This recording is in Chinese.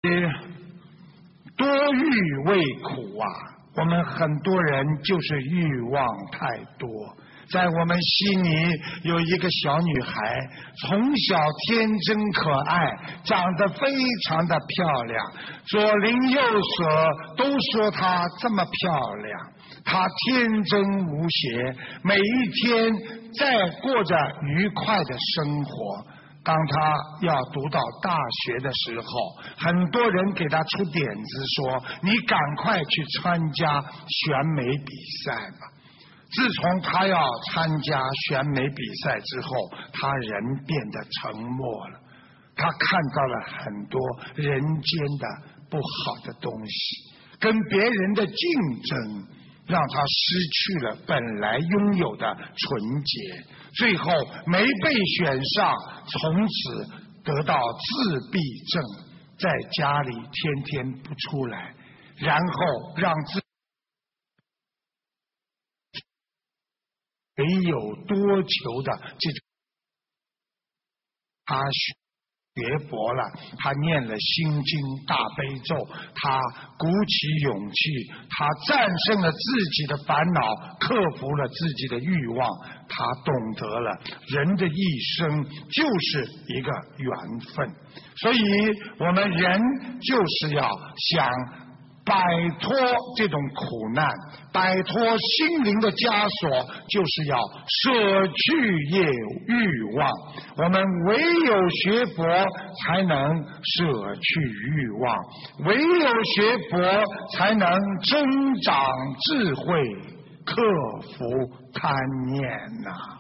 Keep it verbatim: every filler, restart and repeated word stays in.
多欲为苦啊！我们很多人就是欲望太多。在我们悉尼有一个小女孩，从小天真可爱，长得非常的漂亮，左邻右舍都说她这么漂亮。她天真无邪，每一天在过着愉快的生活。当他要读到大学的时候，很多人给他出点子说，你赶快去参加选美比赛吧。自从他要参加选美比赛之后，他人变得沉默了，他看到了很多人间的不好的东西，跟别人的竞争让他失去了本来拥有的纯洁，最后没被选上，从此得到自闭症，在家里天天不出来，然后让自己没有多求的这种，他学佛了，他念了心经大悲咒，他鼓起勇气，他战胜了自己的烦恼，克服了自己的欲望，他懂得了人的一生就是一个缘分，所以我们人就是要想摆脱这种苦难，摆脱心灵的枷锁，就是要舍去业欲望。我们唯有学佛才能舍去欲望，唯有学佛才能增长智慧，克服贪念呐、啊。